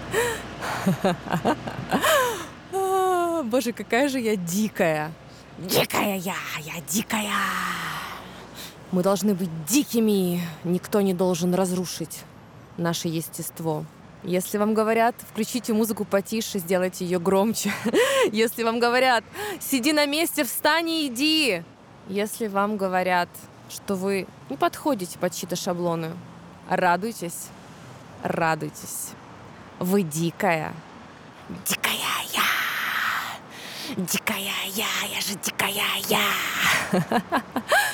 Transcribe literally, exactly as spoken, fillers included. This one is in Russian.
А, Боже, какая же я дикая. Дикая я, я дикая. Мы должны быть дикими. Никто не должен разрушить наше естество. Если вам говорят, включите музыку потише, сделайте ее громче. Если вам говорят, сиди на месте, встань и иди. Если вам говорят, что вы не подходите под чьи-то шаблоны, радуйтесь, радуйтесь. Вы дикая. Дикая я. Дикая я, я же дикая я.